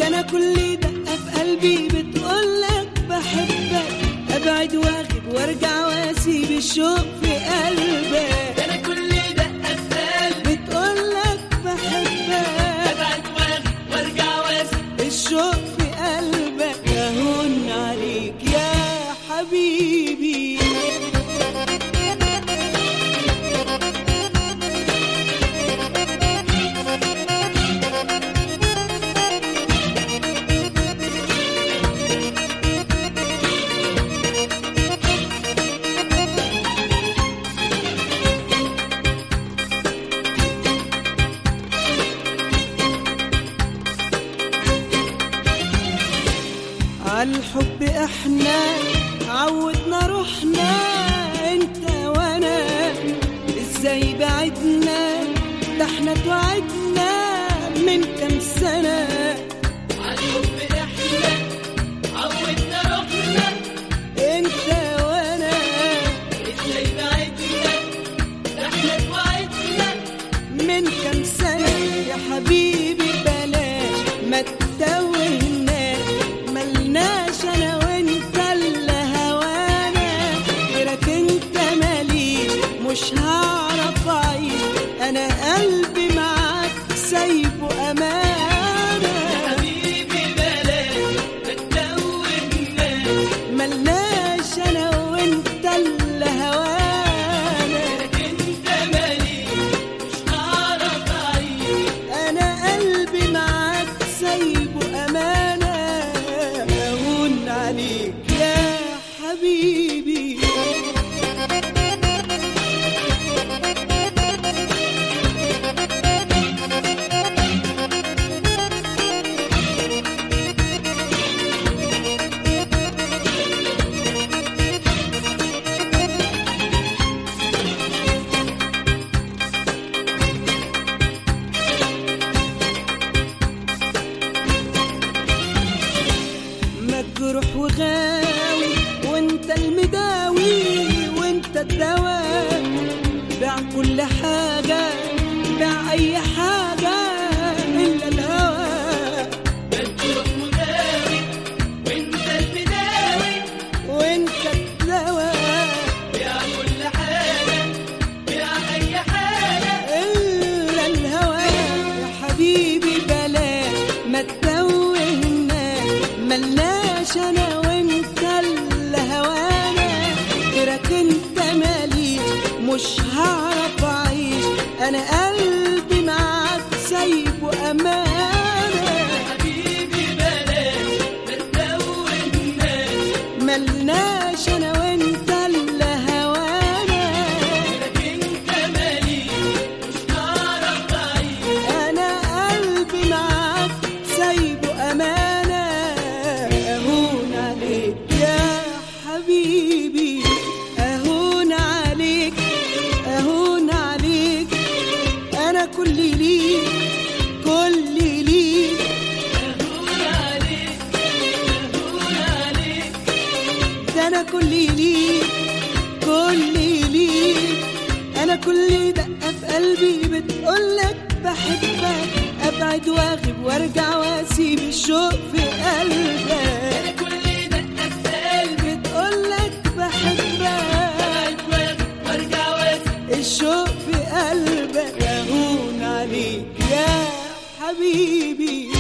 انا كل دقة في قلبي بتقولك بحبك، ابعد واغيب وارجع واسيب الشوق في قلبك. انا كل دقة في قلبي بتقولك بحبك، ابعد واغيب وارجع واسيب الشوق في قلبك. اهون عليك يا حبيبي. عالحب احنا عودنا روحنا، انت وانا ازاي بعدنا؟ ده احنا توعدنا من كام سنة. عالحب احنا عودنا روحنا، انت وانا ازاي بعدنا؟ ده احنا توعدنا من كام سنة. يا حبيبي بلاش ما تتوهناش، ملناش انا وانت الا هوانا، غيرك انت ماليش مش هعرف اعيش، انا قلبي معاك سايبه امانة. يا حبيبي بلاش ما تتوهناش، ملناش انا وانت الا هوانا، غيرك انت ماليش مش هعرف اعيش، انا قلبي معاك سايبه امانة. اهون عليك يا حبيبي. مجروح وغاوي وانت المداوي وانت الدواء، بيع كل حاجة، بيع اي حاجة الا الهوى. مجروح وغاوي وانت البداوي، وانت الدواء بيع كل حاجة، بيع اي حاجة الا الهوى. يا حبيبي بلاش ما تتوهناش، ملناش انا وانت الا هوانا، غيرك انت ماليش مش هعرف اعيش، انا قلبي معاك سايبه امانة. حبيبي بلاش ما تتوهناش، ملناش انا وانت الا هوانا، غيرك انت ماليش مش هعرف اعيش، انا قلبي معاك سايبه امانة. اهون عليك يا حبيبي، اهون عليك، اهون عليك، انا كلي ليك، كلي ليك، اهون عليك، اهون عليك، ده انا كلي ليك، كلي ليك. انا كل دقة في قلبي بتقولك بحبك، ابعد واغيب وارجع واسيب الشوق في قلبك. انا كل دقة في قلبي بتقولك بحبك، ابعد واغيب وارجع واسيب الشوق في قلبك. اهون عليك يا حبيبي.